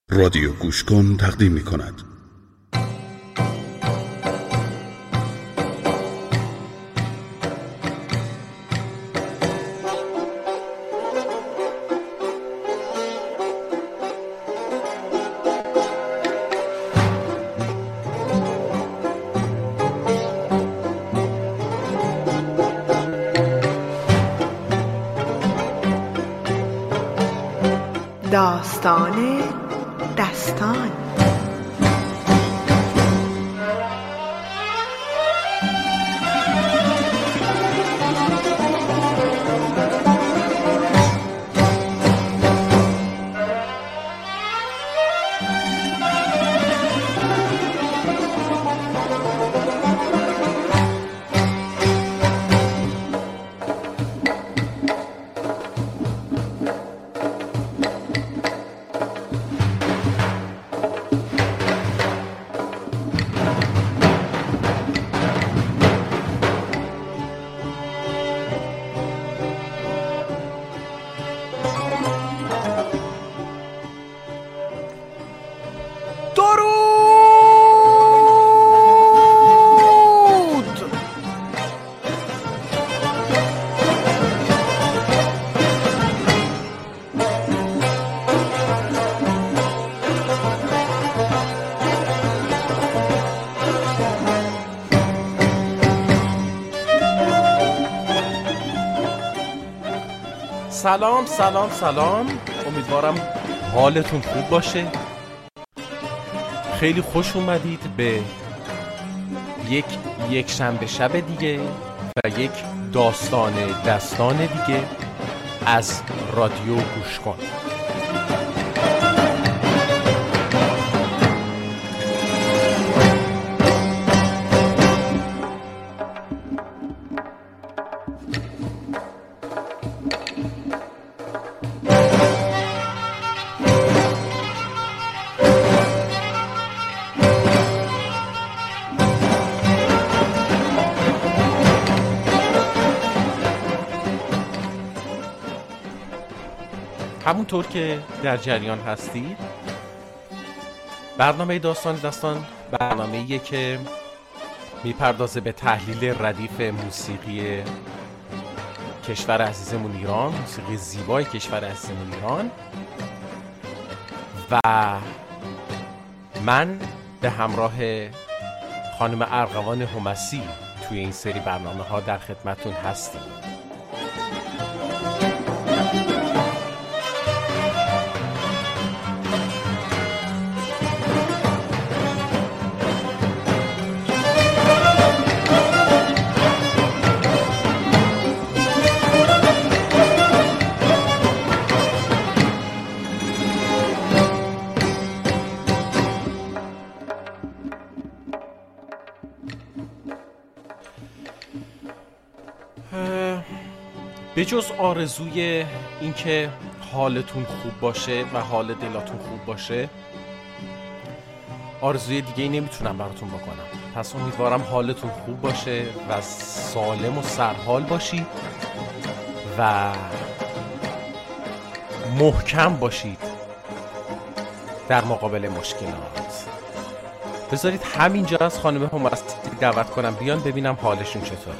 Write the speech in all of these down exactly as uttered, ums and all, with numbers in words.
رادیو گوش کن تقدیم می کند. داستان دستان. سلام سلام سلام، امیدوارم حالتون خوب باشه. خیلی خوش اومدید به یک یک شنبه شب دیگه و یک داستان دستان دیگه از رادیو گوش کن. همونطور که در جریان هستید، برنامه داستان دستان برنامه‌ایه که میپردازه به تحلیل ردیف موسیقی کشور عزیزمون ایران، موسیقی زیبای کشور عزیزمون ایران، و من به همراه خانم ارغوان همسی توی این سری برنامه ها در خدمتون هستیم. به جز آرزوی این که حالتون خوب باشه و حال دلاتون خوب باشه، آرزوی دیگه ای نمیتونم براتون بکنم. پس امیدوارم حالتون خوب باشه و سالم و سرحال باشید و محکم باشید در مقابل مشکلات. بذارید همینجا از خانم همسی دعوت کنم بیان ببینم حالشون چطوره.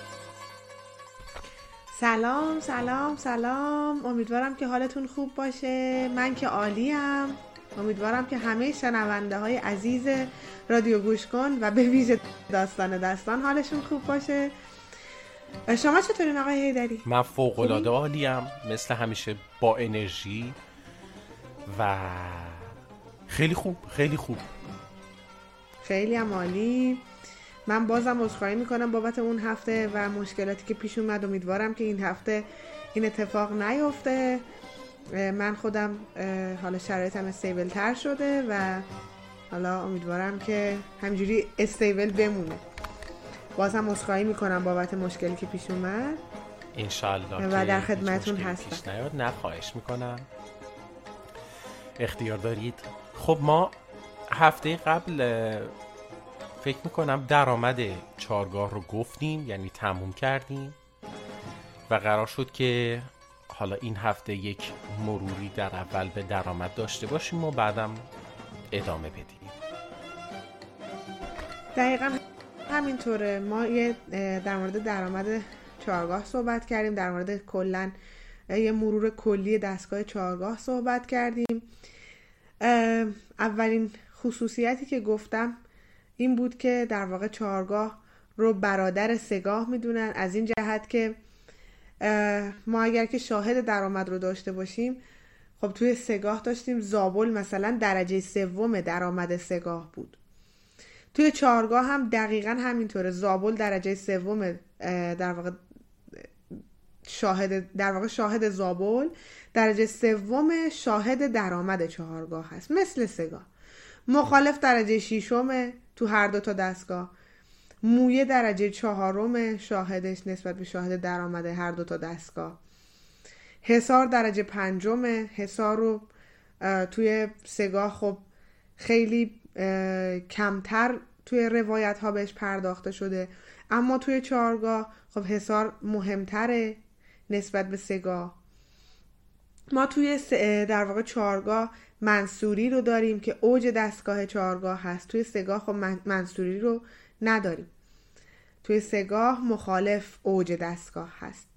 سلام سلام سلام، امیدوارم که حالتون خوب باشه. من که عالیم. امیدوارم که همه شنونده های عزیز رادیو گوش کن و به ویژه داستان دستان حالشون خوب باشه. شما چطورین آقای حیدری؟ من فوق العاده عالیم، مثل همیشه با انرژی و خیلی خوب خیلی خوب خیلی هم عالی. من بازم عذرخواهی میکنم بابت اون هفته و مشکلاتی که پیش اومد. امیدوارم که این هفته این اتفاق نیفته. من خودم حالا شرایطم استیبل تر شده و حالا امیدوارم که همینجوری استیبل بمونه. بازم عذرخواهی میکنم بابت مشکلی که پیش اومد. انشالله و در خدمتون هستم. نه خواهش میکنم، اختیار دارید. خب ما هفته قبل فکر میکنم درآمد چارگاه رو گفتیم، یعنی تموم کردیم و قرار شد که حالا این هفته یک مروری در اول به درآمد داشته باشیم و بعدم ادامه بدیم. دقیقا همینطوره. ما یه در مورد درآمد چهارگاه صحبت کردیم، در مورد کلن یه مرور کلی دستگاه چهارگاه صحبت کردیم. اولین خصوصیتی که گفتم این بود که در واقع چهارگاه رو برادر سه‌گاه میدونن، از این جهت که ما اگر که شاهد درآمد رو داشته باشیم، خب توی سه‌گاه داشتیم زابل مثلا درجه سوم درآمد سه‌گاه بود. توی چهارگاه هم دقیقاً همینطوره، زابل درجه سوم در واقع شاهد در واقع شاهد زابل درجه سوم شاهد درآمد چهارگاه هست، مثل سه‌گاه. مخالف درجه ششم تو هر دو تا دستگاه، مویه درجه چهارم شاهدش نسبت به شاهد درآمد هر دو تا دستگاه، حصار درجه پنجم. حصار رو توی سه‌گاه خب خیلی کمتر توی روایت ها بهش پرداخته شده، اما توی چهارگاه خب حصار مهمتره نسبت به سه‌گاه. ما توی در واقع چهارگاه منصوری رو داریم که اوج دستگاه چهارگاه هست، توی سه‌گاه خب منصوری رو نداریم. توی سه‌گاه مخالف اوج دستگاه هست.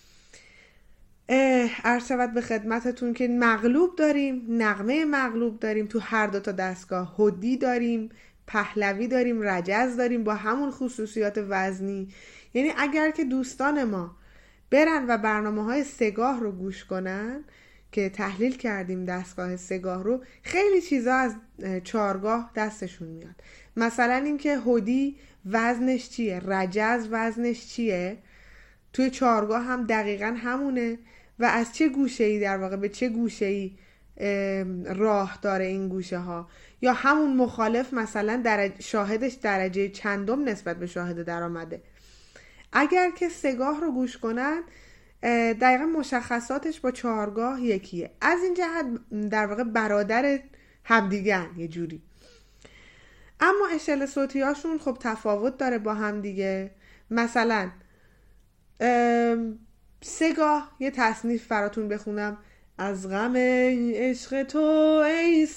عرض شود به خدمتتون که مغلوب داریم، نغمه مغلوب داریم تو هر دو تا دستگاه، هدی داریم، پهلوی داریم، رجز داریم با همون خصوصیات وزنی. یعنی اگر که دوستان ما برن و برنامه‌های سه‌گاه رو گوش کنن که تحلیل کردیم دستگاه سه‌گاه رو، خیلی چیزا از چهارگاه دستشون میاد. مثلا اینکه هدی وزنش چیه، رجز وزنش چیه، توی چهارگاه هم دقیقاً همونه و از چه گوشه‌ای در واقع به چه گوشه‌ای راه داره این گوشه ها، یا همون مخالف مثلا درجه شاهدش درجه چندم نسبت به شاهد درآمده. اگر که سه‌گاه رو گوش کنن دقیقا مشخصاتش با چهارگاه یکیه، از این جهت در واقع برادر همدیگن یه جوری. اما اشل صوتی هاشون خب تفاوت داره با هم دیگه. مثلا سه‌گاه یه تصنیف براتون بخونم: از غم عشق تو ای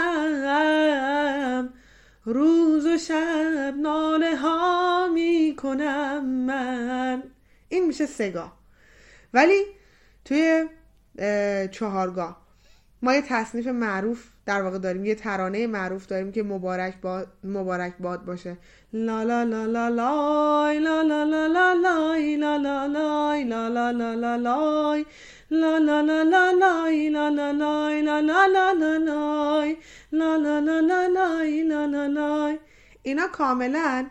صنم، روز و شب ناله ها می کنم من. این میشه سه‌گاه. ولی توی چهارگاه ما یه تصنیف معروف در واقع داریم، یه ترانه معروف داریم که مبارک باد مبارک باد باشه. لا لا لا لا لای لا لا لا لا لای لا لا لای لا لا لا لا لای لا لا لا لا لای لا لا لای لا لا لا لا لای لا لا لا لا لای لا لا لای. اینا کاملا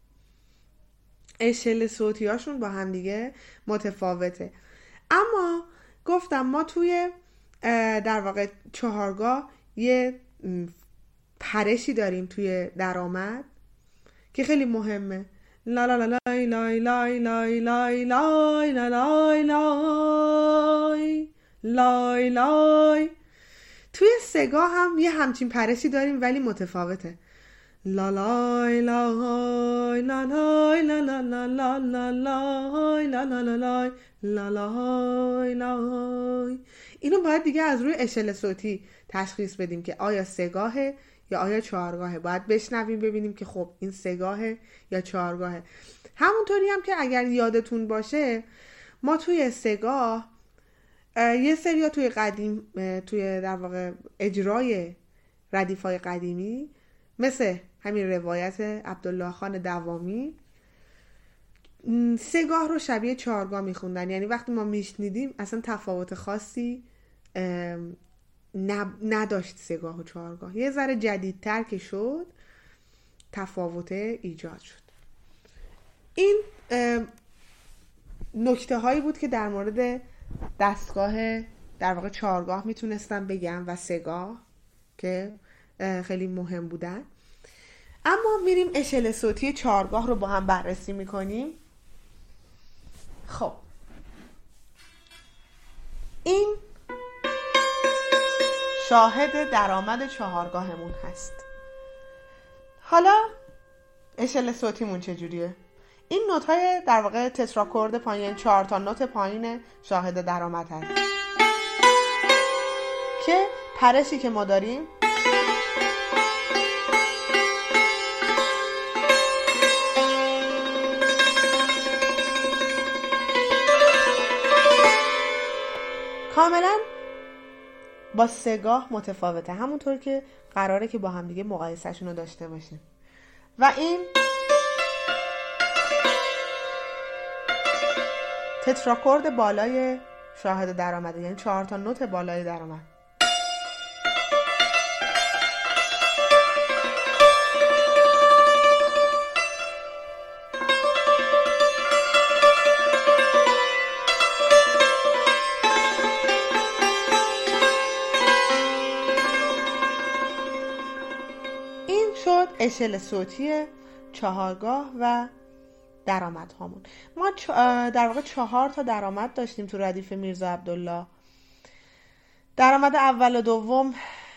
اشل صوتی هاشون با هم دیگه متفاوته. اما گفتم ما توی در واقع چهارگاه یه پرشی داریم توی درآمد که خیلی مهمه. لا لا لا لای لای لای لای لای لای لای لای لای لای. توی سه‌گاه هم یه همچین پرشی داریم ولی متفاوته. لا لای لای لا لای لا لا لا لا لا لای لا لا لا لای لا لای لای. اینو باید دیگه از روی اشل صوتی تشخیص بدیم که آیا سه‌گاهه یا آیا چهارگاهه. باید بشنویم ببینیم که خب این سه‌گاهه یا چهارگاهه. همونطوری هم که اگر یادتون باشه ما توی سه‌گاه یه سریا توی قدیم توی در واقع اجرای ردیف‌های قدیمی مثل همین روایت عبدالله خان دوامی سه‌گاه رو شبیه چهارگاه میخوندن. یعنی وقتی ما میشنیدیم اصلا تفاوت خاصی نداشت سه‌گاه و چهارگاه. یه ذره جدیدتر که شد تفاوت ایجاد شد. این نکته هایی بود که در مورد دستگاه در واقع چهارگاه میتونستم بگم و سه‌گاه که خیلی مهم بودن. اما میریم اشل صوتی چهارگاه رو با هم بررسی میکنیم. خب این شاهد درآمد چهارگاهمون هست. حالا اشل صوتیمون چجوریه؟ این نوت‌های در واقع تتراکورد پایین، چهار تا نوت پایین شاهد درآمد هست. که پرشی که ما داریم کاملا با سگاه متفاوته، همونطور که قراره که با هم دیگه مقایسه‌شون رو داشته باشیم. و این تتراکورد بالای شاهد درآمده، یعنی چهار تا نوت بالای درآمد. اشل صوتی چهارگاه و درآمد هامون. ما در واقع چهار تا درآمد داشتیم تو ردیف میرزا عبدالله. درآمد اول و دوم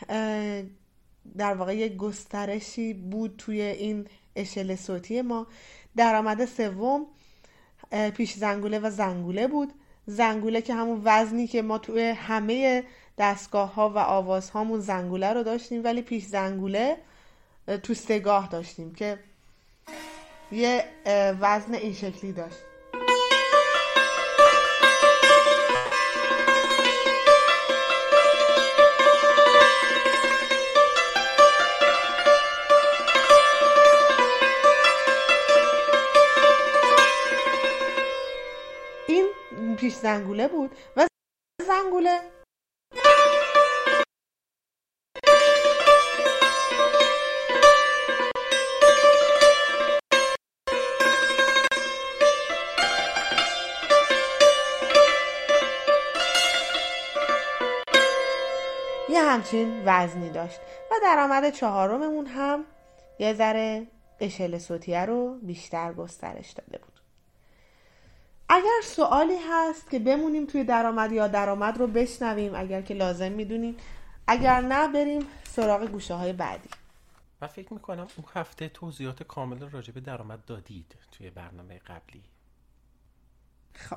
در واقع یک گسترشی بود توی این اشل صوتی ما. درآمد سوم پیش زنگوله و زنگوله بود. زنگوله که همون وزنی که ما توی همه دستگاه ها و آواز هامون زنگوله رو داشتیم، ولی پیش زنگوله تو سگاه داشتیم که یه وزن این شکلی داشت. این پیش زنگوله بود و زنگوله یه همچین وزنی داشت. و درآمد چهارممون هم یه ذره اشل صوتیه رو بیشتر گسترش داده بود. اگر سوالی هست که بمونیم توی درآمد یا درآمد رو بشنویم اگر که لازم میدونیم، اگر نه بریم سراغ گوشه های بعدی. من فکر میکنم اون هفته توضیحات کامل راجع به درآمد دادید توی برنامه قبلی. خب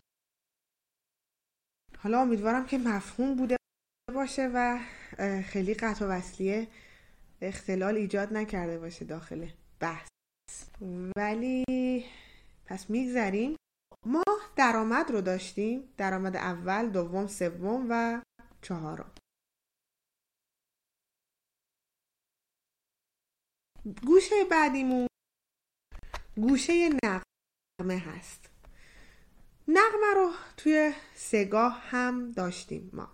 حالا امیدوارم که مفهوم بوده باشه و خیلی قطع و وصلیه اختلال ایجاد نکرده باشه داخل بحث. ولی پس میگذریم. ما درآمد رو داشتیم، درآمد اول، دوم، سوم و چهارم. گوشه بعدیمون گوشه نغمه هست. نغمه رو توی سگاه هم داشتیم ما.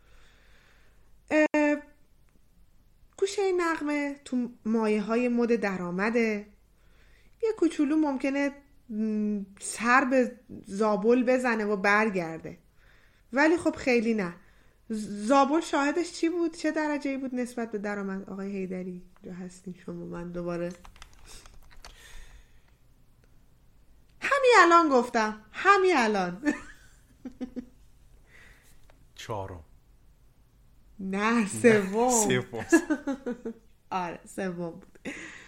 گوشه نغمه تو مایه های مد درآمده. یه کوچولو ممکنه سر به زابل بزنه و برگرده، ولی خب خیلی نه. زابل شاهدش چی بود؟ چه درجه‌ای بود نسبت به درآمد؟ آقای حیدری جا هستین شما؟ من دوباره همین الان گفتم، همین الان چهارم. نه سوم. سوم. آره سوم بود.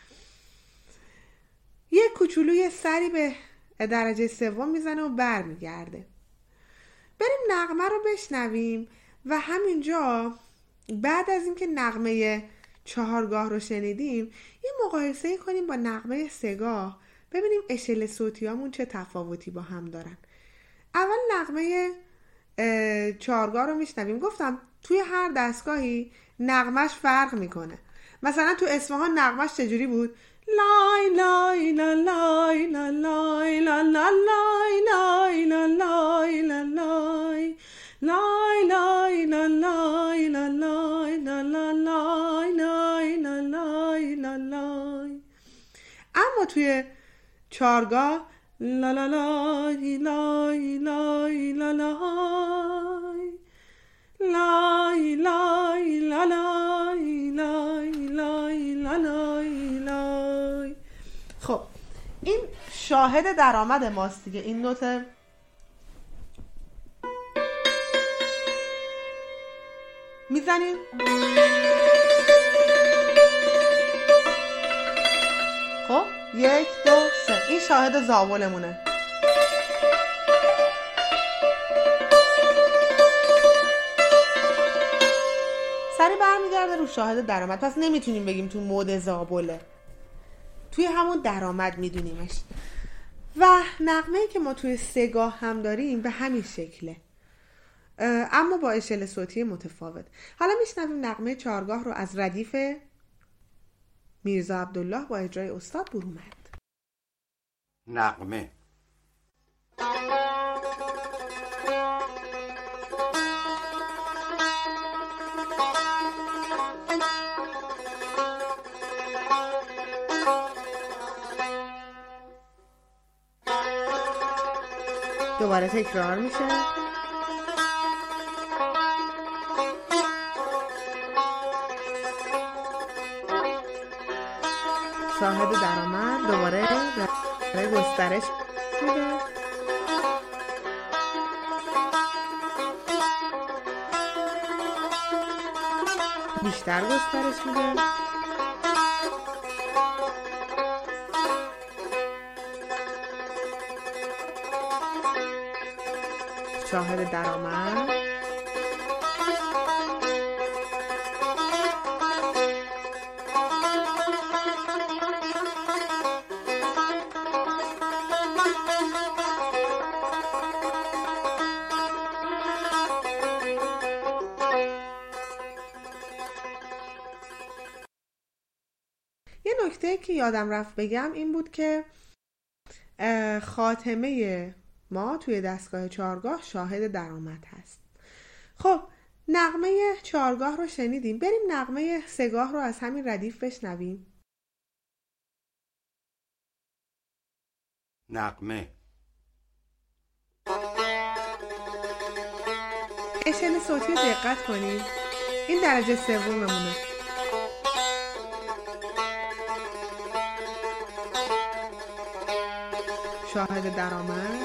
یه کوچولو یه سری به درجه سوم میزنه و برمیگرده. بریم نغمه رو بشنویم و همینجا بعد از اینکه نغمه چهارگاه رو شنیدیم یه مقایسه کنیم با نغمه سگاه، ببینیم اشل صوتیامون چه تفاوتی با هم دارن. اول نغمه چهارگاه رو میشنویم. گفتم توی هر دستگاهی نغمش فرق میکنه. مثلا تو اصفهان نغمش چجوری بود؟ لای لای لا لای لا لای لا لا لای لای لا لای لا لای لای لای لا لای لا لای لا لا لای لای لا لای لا لای. اما توی چهارگاه لا لا لای لای لای لا لای لای لای لا لای لای لای لا لای لای. خب این شاهد درآمد ماست دیگه. این نوت میزنیم خب یک دو سه. این شاهد زاولمونه. برمیگرده رو شاهد درآمد. پس نمیتونیم بگیم تو مود زابله، توی همون درآمد میدونیمش. و نغمه‌ای که ما توی سگاه هم داریم به همین شکله، اما با اشل صوتی متفاوت. حالا میشنویم نغمه چهارگاه رو از ردیف میرزا عبدالله با اجرای استاد برومند. نغمه. دوباره تکرار میشه. شاهد درآمد دوباره برای گسترش میده. بیشتر گسترش میده. شاهد درآمد. یه نکته که یادم رفت بگم این بود که خاتمه ما توی دستگاه چهارگاه شاهد درآمد هست. خب نغمه چهارگاه رو شنیدیم، بریم نغمه سگاه رو از همین ردیف بشنویم. نغمه. اشل صوتی رو دقت کنید، این درجه سوممونه. شاهد درآمد.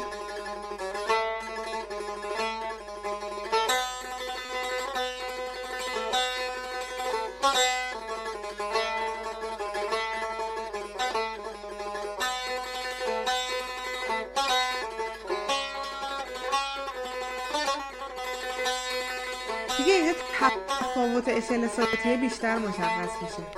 دیگه اینجا تفاوت اشل صوتی بیشتر مشخص میشه.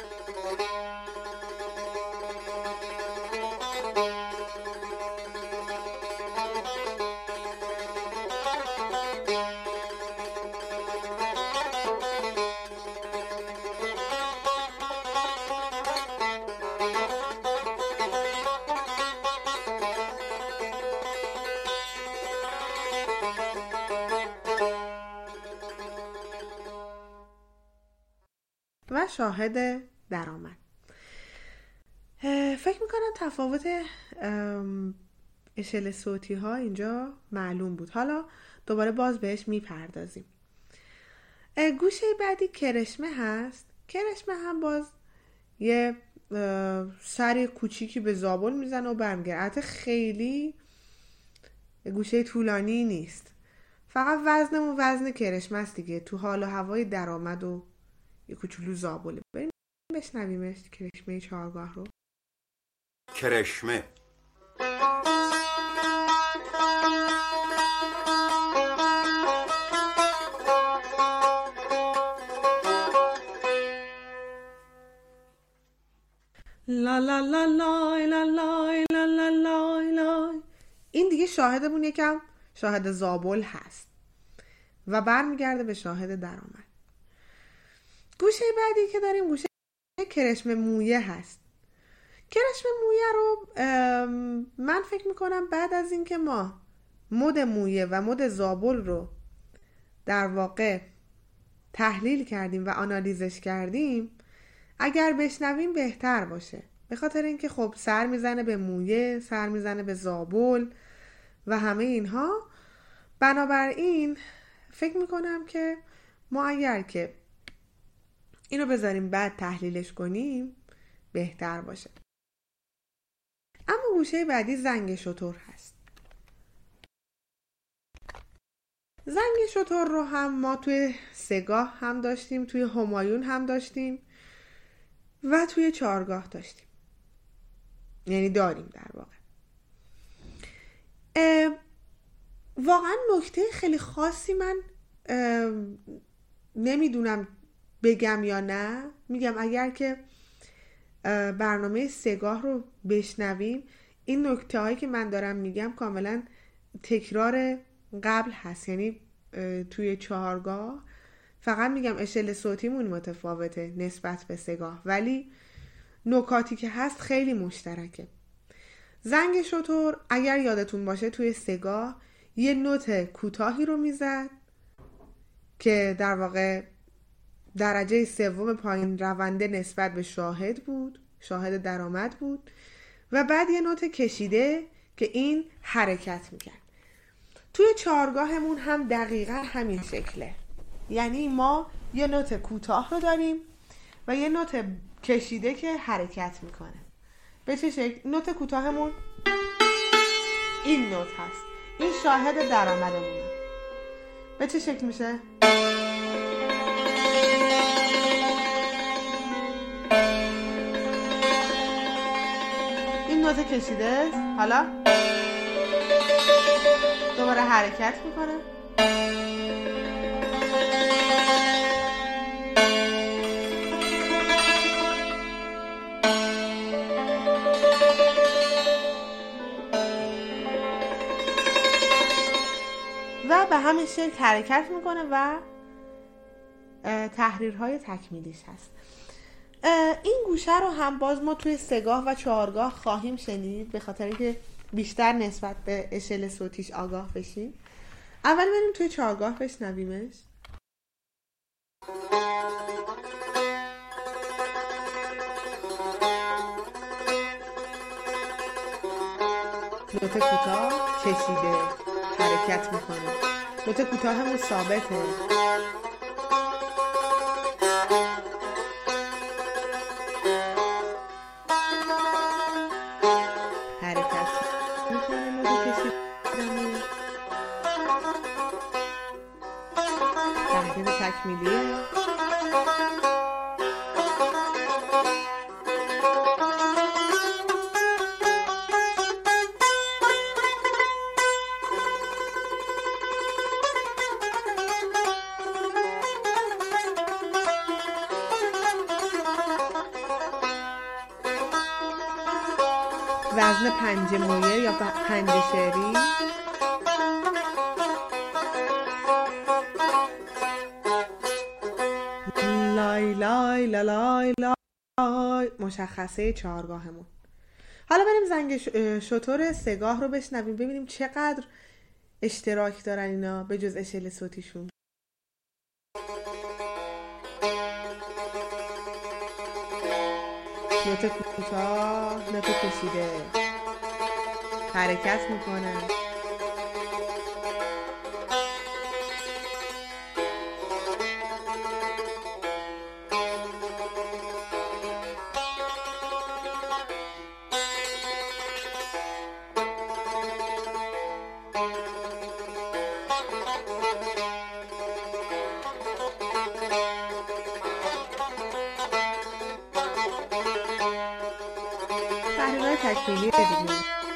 و شاهد درآمد. فکر میکنم تفاوت اشل صوتی ها اینجا معلوم بود. حالا دوباره باز بهش میپردازیم. گوشه بعدی کرشمه هست. کرشمه هم باز یه سری کوچیکی به زابل میزنه و برمیگرده. البته خیلی گوشه طولانی نیست، فقط وزنمون وزن کرشمه است دیگه. تو حال و هوای درآمد و یه کوچولو زابله. بریم بشنویمش کرشمه چهارگاه رو. کرشمه. لا لا لا لا لا لا لا لا لا لا. این دیگه شاهدمون یکم شاهد زابل هست و برمیگرده به شاهد درآمد. گوشه بعدی که داریم گوشه کرشمه مویه هست. کرشمه مویه رو من فکر میکنم بعد از این که ما مد مویه و مد زابل رو در واقع تحلیل کردیم و آنالیزش کردیم، اگر بشنویم بهتر باشه، به خاطر اینکه خب سر میزنه به مویه، سر میزنه به زابل و همه اینها. بنابراین فکر میکنم که ما اگر که اینو بذاریم بعد تحلیلش کنیم بهتر باشه. اما گوشه بعدی زنگ شتر هست. زنگ شتر رو هم ما توی سگاه هم داشتیم، توی همایون هم داشتیم و توی چهارگاه داشتیم، یعنی داریم در واقع. واقعا نکته خیلی خاصی من نمیدونم بگم یا نه؟ میگم اگر که برنامه سگاه رو بشنویم، این نکته هایی که من دارم میگم کاملا تکرار قبل هست. یعنی توی چهارگاه فقط میگم اشل صوتیمون متفاوته نسبت به سگاه، ولی نکاتی که هست خیلی مشترکه. زنگ شتر اگر یادتون باشه توی سگاه یه نوت کوتاهی رو میزد که در واقع درجه سوم پایین رونده نسبت به شاهد بود، شاهد درآمد بود، و بعد یه نوت کشیده که این حرکت میکرد. توی چهارگاهمون هم دقیقا همین شکله. یعنی ما یه نوت کوتاه رو داریم و یه نوت کشیده که حرکت میکنه. به چه شکل؟ نوت کوتاهمون این نوت هست، این شاهد درآمدمونه. به چه شکل میشه؟ این نوت کشیده است. حالا دوباره حرکت میکنه. و به همین شکل حرکت میکنه و تحریرهای تکمیلیش هست. این گوشه رو هم باز ما توی سگاه و چهارگاه خواهیم شنید، به خاطر که بیشتر نسبت به اشل صوتیش آگاه بشیم. اول بریم توی چهارگاه بشنویمش. نوت کوتاه کشیده حرکت میکنه. نوت کوتاه همون ثابته. حرکت میکنه نوت کشیده. تحریر تکمیلیه. وزن پنجه مویه یا پنجه شعری. لای لای لای لای مشخصه چهارگاهمون. حالا بریم زنگ شتر سگاه رو بشنویم، ببینیم چقدر اشتراک دارن اینا به جز اشل صوتیشون. نوت کوتاه، نوت کشیده، حرکت میکنه. تحریرهای تکمیلی دیگه.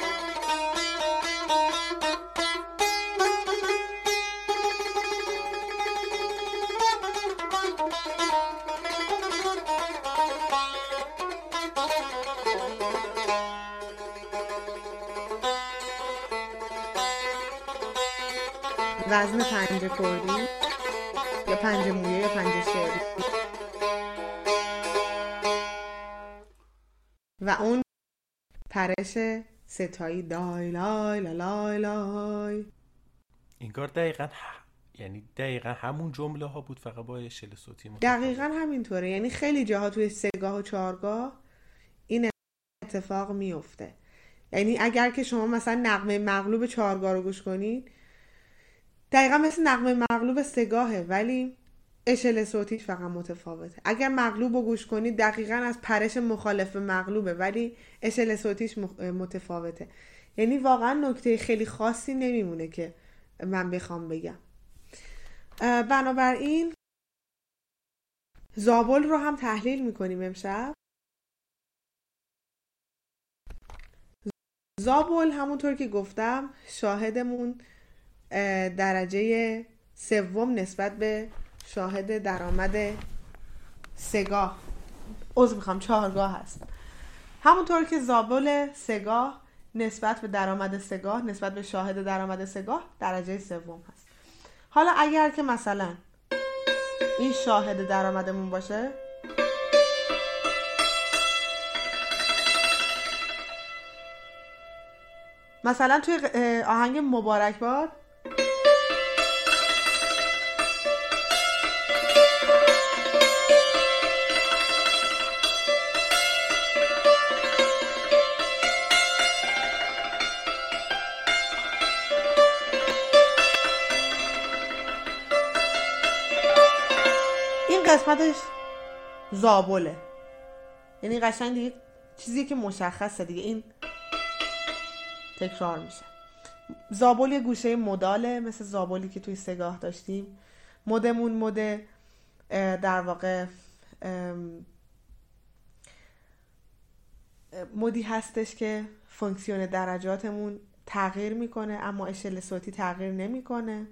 وزن پنجه کردی یا پنجه مویه یا پنجه شعری و اون پرش ستایی دای لای لای لای. انگار دقیقاً ه... یعنی دقیقاً همون جمله ها بود، فقط با اشل صوتی متفاوت. دقیقاً همینطوره. یعنی خیلی جاها توی سگاه و چهارگاه این اتفاق میفته. یعنی اگر که شما مثلا نغمه مغلوب چهارگاه رو گوش کنید دقیقاً مثل نغمه مغلوب سگاهه، ولی اشل صوتیش فقط متفاوته. اگر مغلوب رو گوش کنید دقیقاً از پرش مخالف مغلوبه، ولی اشل صوتیش متفاوته. یعنی واقعاً نکته خیلی خاصی نمیمونه که من بخوام بگم. بنابراین زابل رو هم تحلیل میکنیم امشب. زابل همونطور که گفتم شاهدمون درجه سوم نسبت به شاهد درآمد سگاه عذر میخوام چهارگاه هست. همونطور که زابل سگاه نسبت به درآمد سگاه نسبت به شاهد درآمد سگاه درجه سوم هست. حالا اگر که مثلا این شاهد درآمدمون باشه، مثلا توی آهنگ مبارک باد این قسمتش زابله، یعنی قشنگ دیگه چیزی که مشخصه دیگه، این تکرار میشه. زابل یه گوشه مداله، مثل زابلی که توی سگاه داشتیم. مدمون مد در واقع مدی هستش که فونکسیون درجاتمون تغییر میکنه اما اشل صوتی تغییر نمیکنه.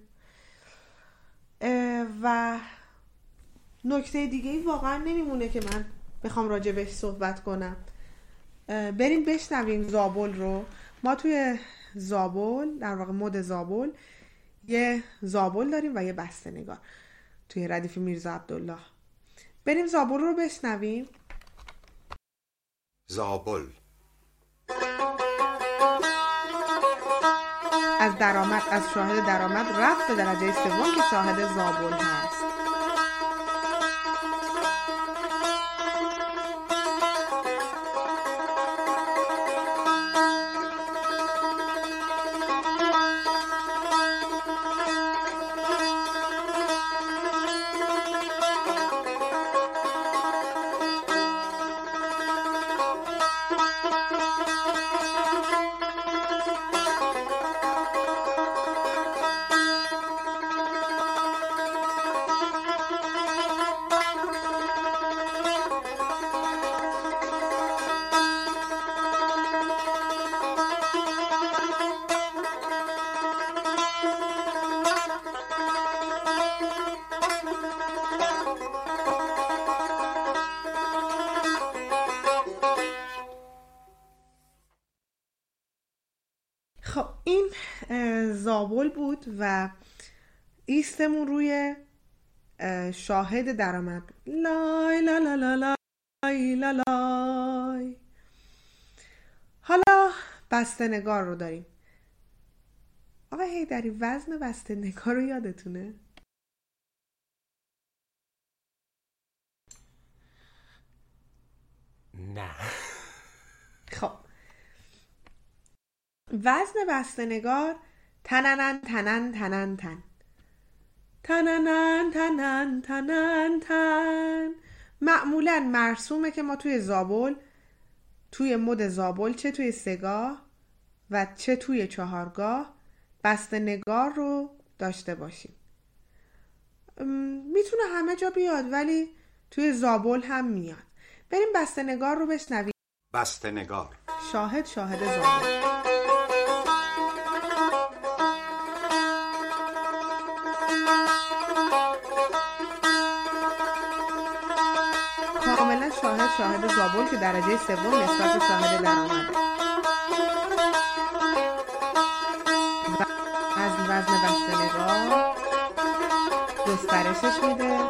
و نکته دیگه ای واقعا نمیمونه که من بخوام راجع بهش صحبت کنم. بریم بشنویم زابل رو. ما توی زابل در واقع مد زابل یه زابل داریم و یه بسته نگار توی ردیف میرزا عبدالله. بریم زابل رو بشنویم. زابل از درآمد از شاهد درآمد رفت به درجه سوم که شاهد زابل هست. خب این زابل بود و ایستمون روی شاهد درآمد. لای لا لا لا لای لا لای. حالا بسته نگار رو داریم. آقا حیدری وزن بسته نگار رو یادتونه؟ نه. خب وزن بسته نگار تننن تنن تنن تن تننن تنن تنن تن. معمولا مرسومه که ما توی زابل، توی مد زابل، چه توی سگاه و چه توی چهارگاه بسته نگار رو داشته باشیم. میتونه همه جا بیاد ولی توی زابل هم میاد. بریم بسته نگار رو بشنویم. بسته نگار شاهد شاهد زابل. کاملا شاهد شاهد زابل که درجه سوم نسبت به شاهد درآمده. از وزن بسته نگار گسترشش میده.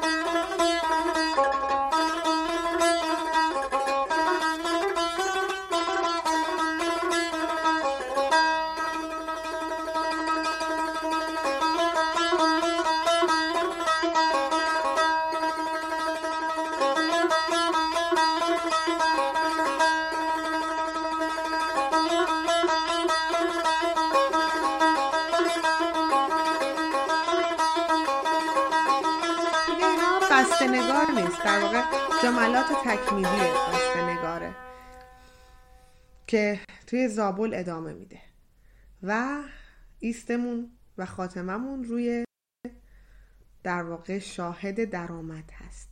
بسته نگار نیست، در واقع جملات تکمیلی بسته نگاره که توی زابل ادامه میده و ایستمون و خاتممون روی در واقع شاهد درآمد هست.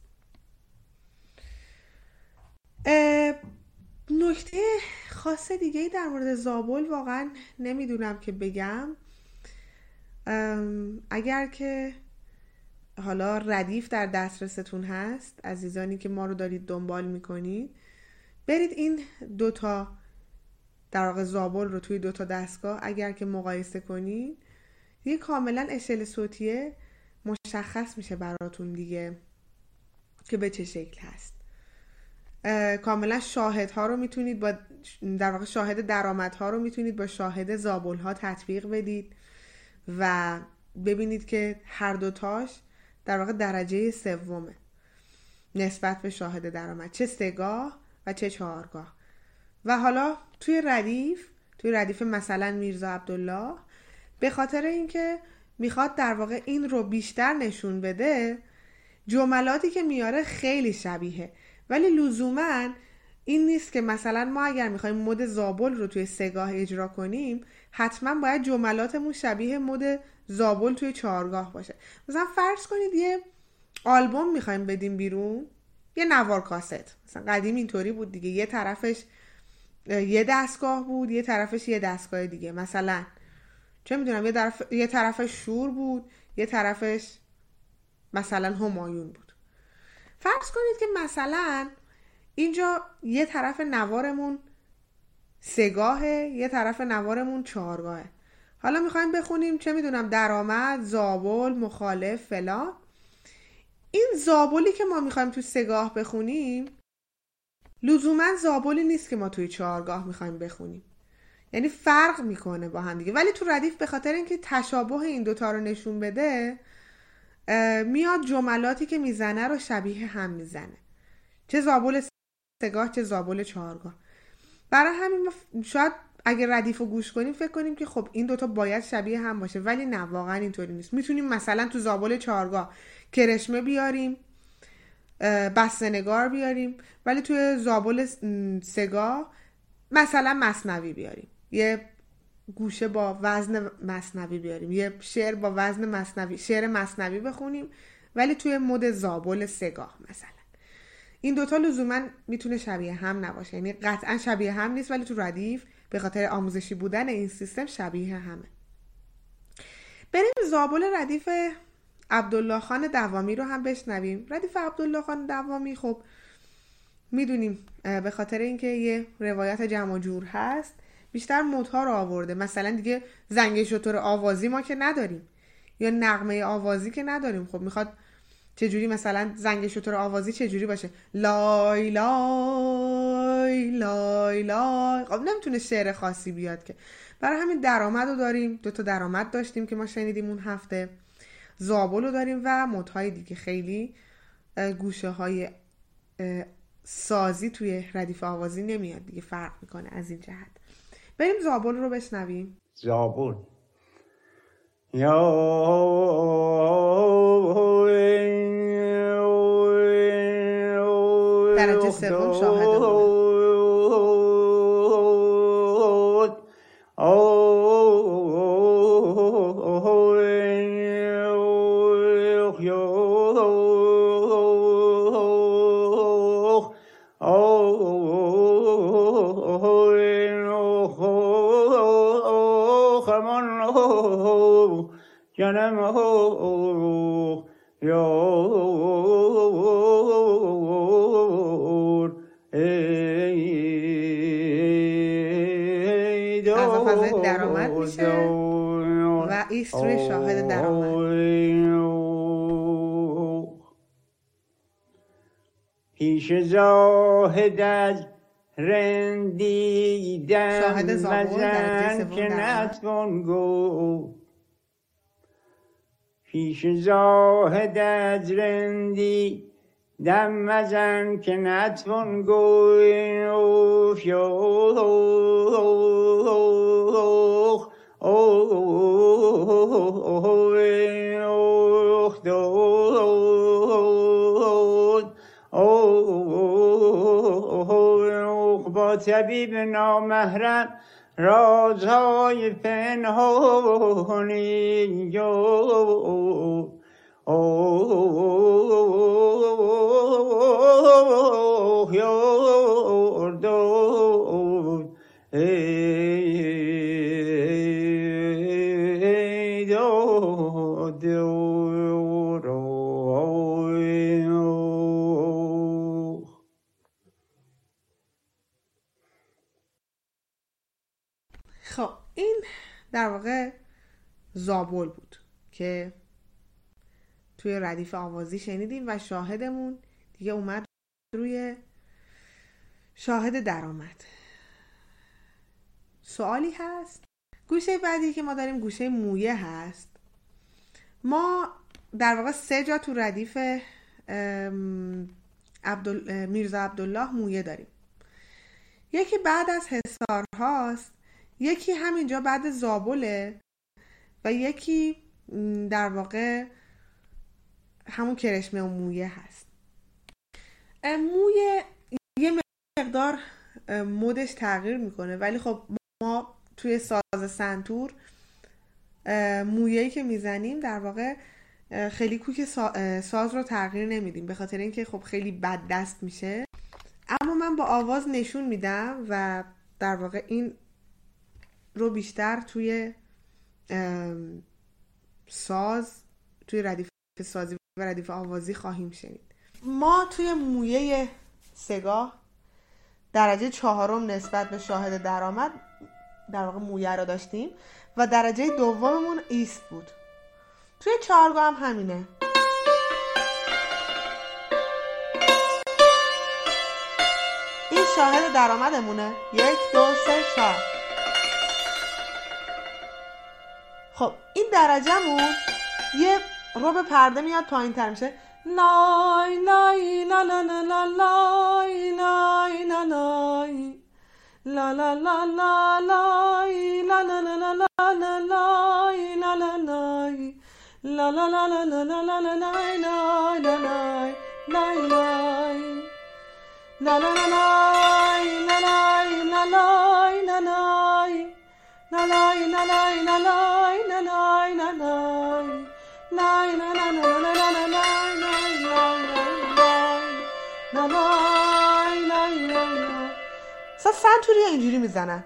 نکته خاص دیگه در مورد زابل واقعا نمیدونم که بگم. اگر که حالا ردیف در دسترستون هست، عزیزانی که ما رو دارید دنبال میکنید، برید این دوتا در واقع زابل رو توی دوتا دستگاه اگر که مقایسه کنید، دیگه کاملا اشل صوتیه مشخص میشه براتون دیگه که به چه شکل هست. کاملا شاهدها رو میتونید با در واقع شاهد درآمدها رو میتونید با شاهد زابل ها تطبیق بدید و ببینید که هر دوتاش در واقع درجه سومه نسبت به شاهد درآمد، چه سه‌گاه و چه چهارگاه. و حالا توی ردیف توی ردیف مثلا میرزا عبدالله، به خاطر اینکه میخواد در واقع این رو بیشتر نشون بده، جملاتی که میاره خیلی شبیه، ولی لزوماً این نیست که مثلا ما اگر میخوایم مد زابل رو توی سه‌گاه اجرا کنیم حتما باید جملاتمون شبیه مد زابل توی چهارگاه باشه. مثلا فرض کنید یه آلبوم میخوایم بدیم بیرون، یه نوار کاست، مثلا قدیم اینطوری بود دیگه، یه طرفش یه دستگاه بود یه طرفش یه دستگاه دیگه، مثلا چه میدونم یه طرف یه طرفش شور بود یه طرفش مثلا همایون بود. فرض کنید که مثلا اینجا یه طرف نوارمون سه‌گاهه یه طرف نوارمون چهارگاهه. حالا میخوایم بخونیم چه میدونم درآمد، زابل، مخالف، فلان. این زابلی که ما میخوایم تو سه‌گاه بخونیم لزوما زابلی نیست که ما توی چهارگاه میخوایم بخونیم، یعنی فرق میکنه با هم دیگه. ولی تو ردیف به خاطر اینکه تشابه این دوتا رو نشون بده، میاد جملاتی که میزنه رو شبیه هم میزنه، چه زابل سه‌گاه چه زابل چهارگاه. برای همین ما شاید اگر ردیف رو گوش کنیم فکر کنیم که خب این دوتا باید شبیه هم باشه، ولی نه، واقعا اینطوری نیست. میتونیم مثلا تو زابل چهارگاه کرشمه بیاریم، بسته‌نگار بیاریم، ولی توی زابل سه‌گاه مثلا مثنوی بیاریم، یه گوشه با وزن مثنوی بیاریم، یه شعر با وزن مثنوی، شعر مثنوی بخونیم، ولی توی مد زابل سه‌گاه مثلا. این دوتا لزوما میتونه شبیه هم نباشه، یعنی قطعا شبیه هم نیست، ولی تو ردیف به خاطر آموزشی بودن این سیستم شبیه همه. بریم زابل ردیف عبدالله خان دوامی رو هم بشنویم. ردیف عبدالله خان دوامی خب میدونیم به خاطر اینکه یه روایت جمع و جور هست بیشتر مدها رو آورده. مثلا دیگه زنگ شتر آوازی ما که نداریم یا نغمه آوازی که نداریم. خب میخواد چجوری مثلا زنگ شتر آوازی چجوری باشه؟ لای لای لای لای. خب نمیتونه شعر خاصی بیاد که. برای همین درآمد رو داریم، دو تا درآمد داشتیم که ما شنیدیم اون هفته، زابل رو داریم و مدهای دیگه. خیلی گوشه های سازی توی ردیف آوازی نمیاد دیگه، فرق میکنه از این جهت. بریم زابل رو بشنویم. زابل یا درجه سوم شاهد بود. جنم ها یا غذا فضای درآمد میشه و ایست روی شاهد درآمد. پیش زاهد از رندیدم شاهد زابل درجه سوم که درآمد. نتوان گفت، پیش زاهد از رندی دم مزن که نتوان گفت. یا با طبیب نامحرم رازهای پنهانی یارداد ای داد خب این در واقع زابل بود که توی ردیف آوازی شنیدیم و شاهدمون دیگه اومد روی شاهد درآمد. سوالی هست؟ گوشه بعدی که ما داریم گوشه مویه هست. ما در واقع سه جا تو ردیف عبدال... میرزا عبدالله مویه داریم. یکی بعد از حصار هاست، یکی همینجا بعد زابله و یکی در واقع همون کرشمه و مویه هست. مویه یه مقدار مودش تغییر میکنه، ولی خب ما توی ساز سنتور مویه‌ای که میزنیم در واقع خیلی کوک ساز رو تغییر نمیدیم، به خاطر اینکه خب خیلی بد دست میشه. اما من با آواز نشون میدم و در واقع این رو بیشتر توی ساز، توی ردیف سازی و ردیف آوازی خواهیم شنید. ما توی مویه سگاه درجه چهارم نسبت به شاهد درآمد در واقع مویه رو داشتیم و درجه دوممون ایست بود. توی چهارگاه هم همینه. این شاهد درآمدمونه. یک دو سه چهار. خب این درجه‌مون یه ربع پرده میاد پایین تر میشه. لای لای لا لا لا لا لای لای لا لای لا لا لا لا لای لا لا لا لا لا لای لا لا لای لا لا لا لا لا لا لا لای لای لای لای لای لا لا لا لای لا لای لا لای لا لای لا لای لا لای لا لای لا لای لا لای لای لا لا لا لا لا لا لای لای لا لای لای لای. سا سنتوری اینجوری میزنن،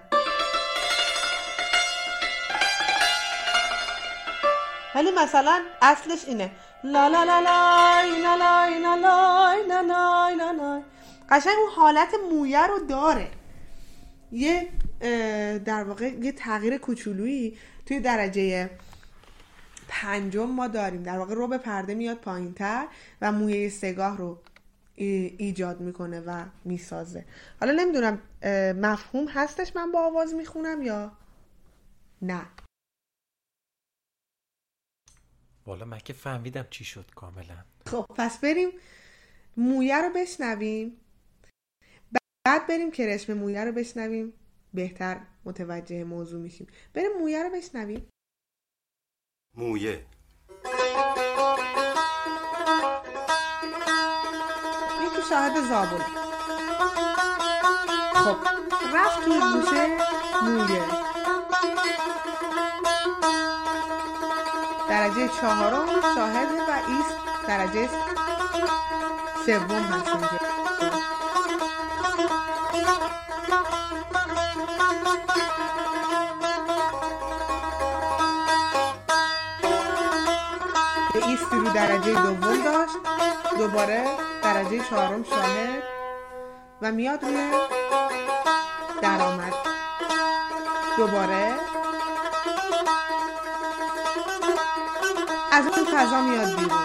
ولی مثلا اصلش اینه لا لا لا لای لا لای لا لای لا لای لا لای. قشنگ اون حالت مویه رو داره. یه در واقع یه تغییر کوچولویی توی درجه پنجم ما داریم. در واقع ربع پرده میاد پایین تر و مویه سگاه رو ایجاد میکنه و میسازه. حالا نمیدونم مفهوم هستش من با آواز میخونم یا نه. والا من که فهمیدم چی شد کاملا. خب پس بریم مویه رو بشنویم، بعد بریم کرشمه مویه رو بشنویم، بهتر متوجه موضوع میشیم. بریم مویه رو بشنویم. مویه این تو شاهد زابل. خب رفت توی گوشه مویه. درجه چهارم شاهد و ایست درجه سوم هست اینجا. به ایستی رو درجه دوم داشت، دوباره درجه چهارم شاهد و میاد روی درآمد. دوباره از اون فضا میاد بیرون.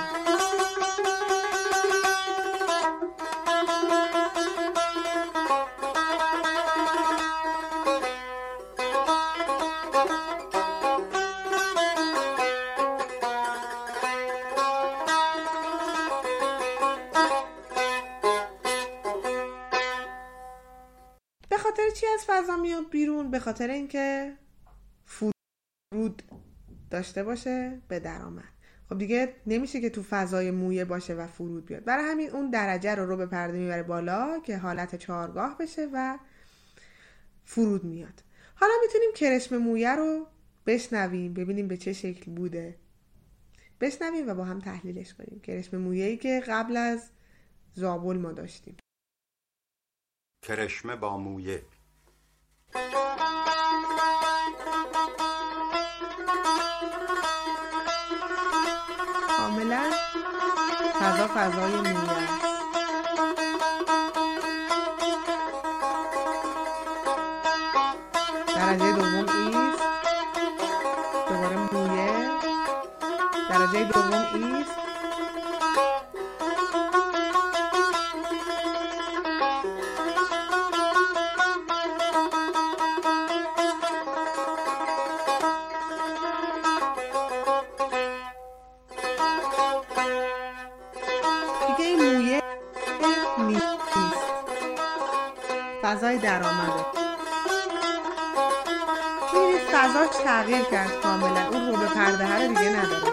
به خاطر چی از فضا میاد بیرون؟ به خاطر اینکه فرود داشته باشه به درآمد. خب دیگه نمیشه که تو فضای مویه باشه و فرود بیاد. برای همین اون درجه رو رو به پرده میبره بالا که حالت چهارگاه بشه و فرود میاد. حالا میتونیم کرشمه مویه رو بشنویم، ببینیم به چه شکل بوده. بشنویم و با هم تحلیلش کنیم. کرشمه مویه‌ای که قبل از زابل ما داشتیم. کرشمه با مویه. کاملا فضا فضای مویه است. درجه دوم ایست، دوباره مویه، درجه دوم ایست، فضای درآمده. این فضا تغییر کرد کاملا، اون رو به پرده رو دیگه نداره،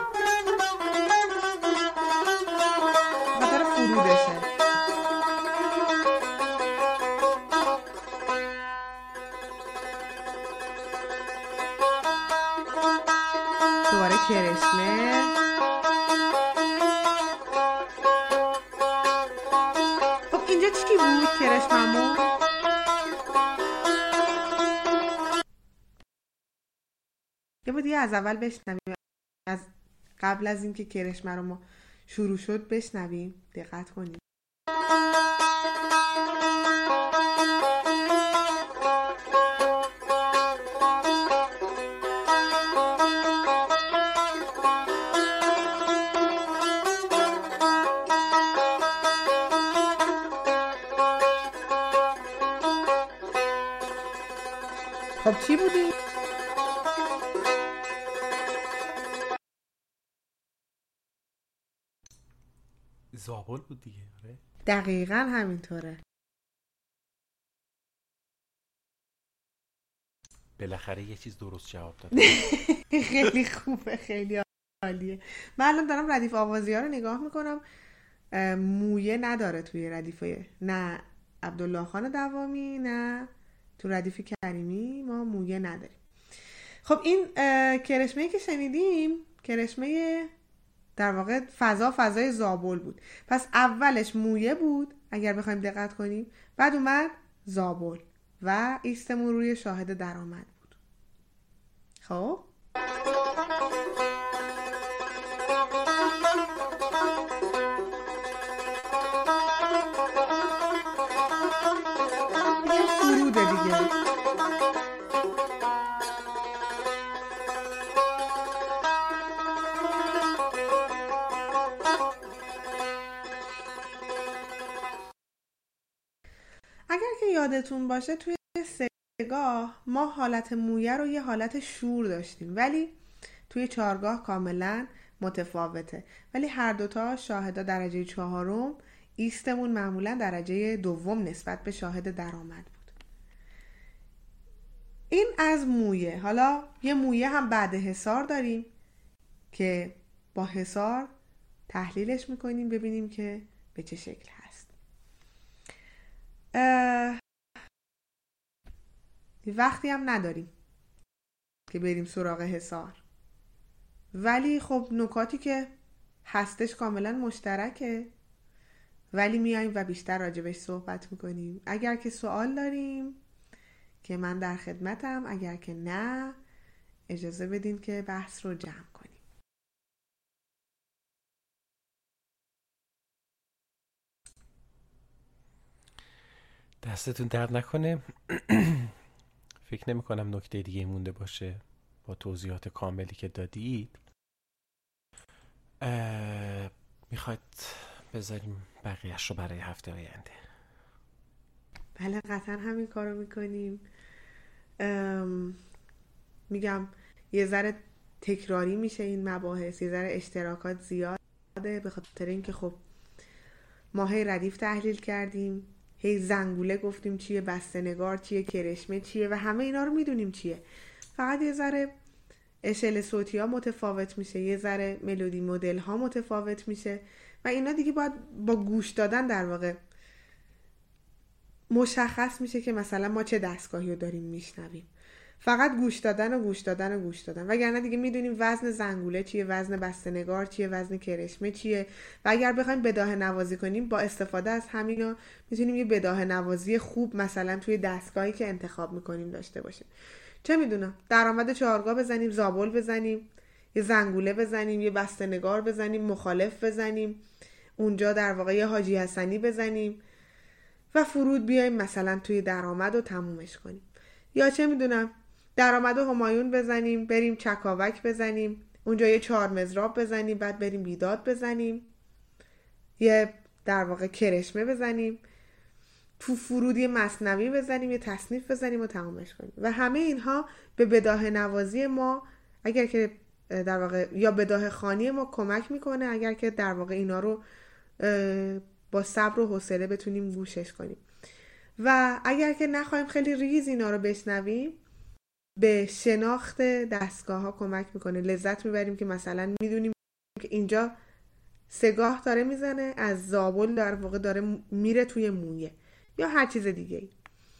خاطر فرودشه. دوباره کرشمه، خب اینجا چی بود کرشممون؟ یه بودی از اول بشنویم، از قبل از اینکه کرشمه رو ما شروع شد بشنویم، دقت کنیم. خب چی بودی؟ زابل بود دیگه. آره دقیقاً همینطوره. بالاخره یه چیز درست جواب داد. خیلی خوبه، خیلی عالیه. من الان دارم ردیف آوازی ها رو نگاه میکنم، مویه نداره توی ردیفه، نه عبدالله خان دوامی نه تو ردیف کریمی ما مویه نداریم. خب این کرشمه‌ای که شنیدیم کرشمه در واقع فضا فضای زابل بود، پس اولش مویه بود اگر بخوایم دقت کنیم، بعد اومد زابل و ایستمون روی شاهد درآمد بود. خب یه فروده دیگه. اگر که یادتون باشه توی سگاه ما حالت مویه رو یه حالت شور داشتیم، ولی توی چارگاه کاملا متفاوته، ولی هر دوتا شاهدا درجه چهارم، ایستمون معمولا درجه دوم نسبت به شاهد درآمد بود. این از مویه. حالا یه مویه هم بعد حصار داریم که با حصار تحلیلش میکنیم ببینیم که به چه شکل هست. وقتی هم نداریم که بریم سراغ حصار، ولی خب نکاتی که هستش کاملا مشترکه، ولی میایم و بیشتر راجبش صحبت میکنیم. اگر که سوال داریم که من در خدمتم، اگر که نه اجازه بدین که بحث رو جمع کنیم. دستتون درد نکنه. فکر نمی کنم نکته دیگه مونده باشه با توضیحات کاملی که دادید. میخواید بذاریم بقیهش رو برای هفته آینده؟ بله قطعا همین کارو میکنیم. میگم یه ذره تکراری میشه این مباحث، یه ذره اشتراکات زیاده، به خاطر اینکه خب ما هی ردیف تحلیل کردیم، هی زنگوله گفتیم چیه، بسته‌نگار چیه، کرشمه چیه و همه اینا رو میدونیم چیه، فقط یه ذره اشل صوتی ها متفاوت میشه، یه ذره ملودی مدل ها متفاوت میشه و اینا دیگه باید با گوش دادن در واقع مشخص میشه که مثلا ما چه دستگاهی رو داریم میشنویم. فقط گوش دادن و گوش دادن و گوش دادن، وگرنه دیگه میدونیم وزن زنگوله چیه، وزن بسته‌نگار چیه، وزن کرشمه چیه و اگر بخوایم بداهه نوازی کنیم با استفاده از همینا میتونیم یه بداهه نوازی خوب مثلا توی دستگاهی که انتخاب میکنیم داشته باشیم. چه میدونم درآمد چهارگاه بزنیم، زابل بزنیم، یه زنگوله بزنیم، یه بسته‌نگار بزنیم، مخالف بزنیم، اونجا در واقع یه حاجی حسنی بزنیم و فرود بیایم مثلا توی درآمد و تمومش کنیم. یا چه میدونم درآمد همایون بزنیم، بریم چکاوک بزنیم، اونجا یه چهار مزراب بزنیم، بعد بریم بیداد بزنیم، یه در واقع کرشمه بزنیم، تو فرودی مثنوی بزنیم، یه تصنیف بزنیم و تمامش کنیم. و همه اینها به بداهه نوازی ما اگر که در واقع یا بداهه خوانی ما کمک میکنه، اگر که در واقع اینا رو با صبر و حوصله بتونیم گوشش کنیم. و اگر که نخواهیم خیلی ریز اینا رو بشنویم، به شناخت دستگاه ها کمک میکنه. لذت میبریم که مثلا میدونیم که اینجا سگاه داره میزنه، از زابل در واقع داره میره توی مویه یا هر چیز دیگه ای.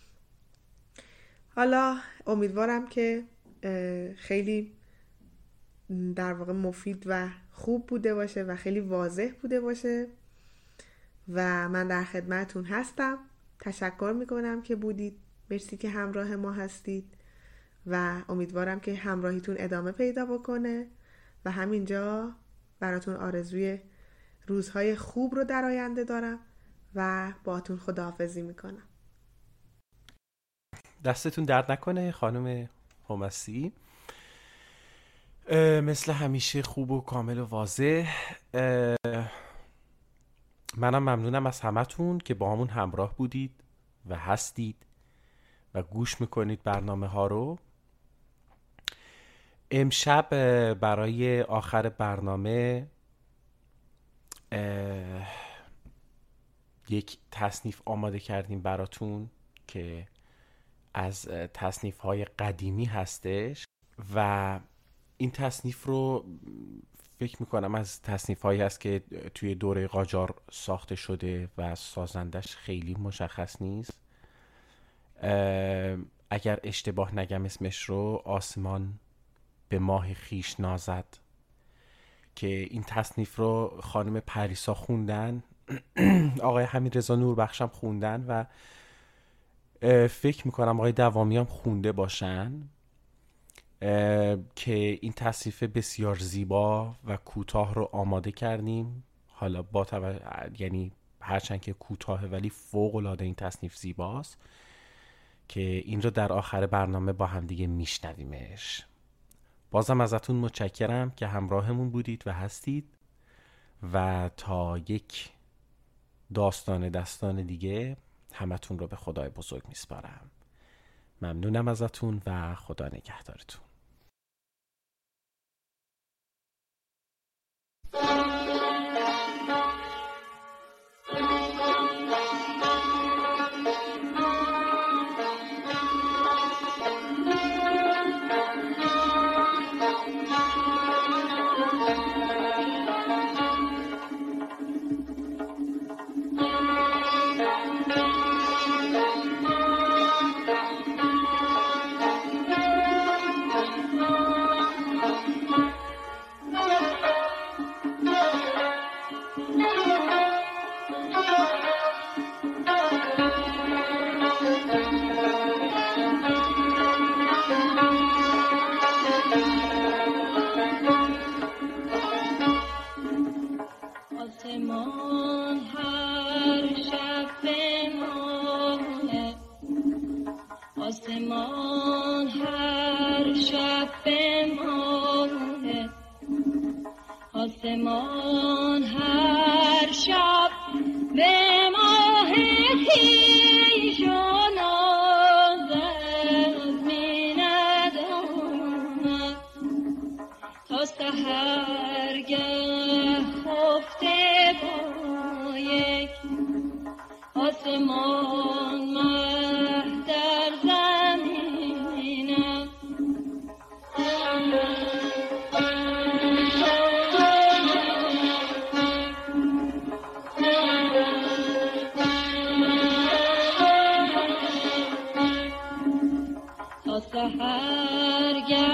حالا امیدوارم که خیلی در واقع مفید و خوب بوده باشه و خیلی واضح بوده باشه و من در خدمتون هستم. تشکر میکنم که بودید، مرسی که همراه ما هستید و امیدوارم که همراهیتون ادامه پیدا بکنه و همینجا براتون آرزوی روزهای خوب رو در آینده دارم و باهاتون خداحافظی میکنم. دستتون درد نکنه خانم همسی، مثل همیشه خوب و کامل و واضح. منم ممنونم از همتون که با همون همراه بودید و هستید و گوش میکنید برنامه ها رو. امشب برای آخر برنامه یک تصنیف آماده کردیم براتون که از تصنیف های قدیمی هستش و این تصنیف رو فکر میکنم از تصنیف هایی هست که توی دوره قاجار ساخته شده و سازندش خیلی مشخص نیست. اگر اشتباه نگم اسمش رو آسمان به ماه خیش نازد، که این تصنیف رو خانم پریسا خوندن، آقای حمیدرضا نوربخشم خوندن و فکر میکنم آقای دوامی هم خونده باشن، که این تصنیف بسیار زیبا و کوتاه رو آماده کردیم. حالا با تو... یعنی هرچند که کوتاهه ولی فوق العاده این تصنیف زیباست که این رو در آخر برنامه با هم دیگه میشنویمش. بازم ازتون متشکرم که همراهمون بودید و هستید و تا یک داستان داستان دیگه همتون رو به خدای بزرگ میسپارم. ممنونم ازتون و خدا نگهدارتون. آسمان هر شب به ماه خویش نازد می نداند، تا سحرگه خفته با یک آسمان مه در زمینم. سحرگه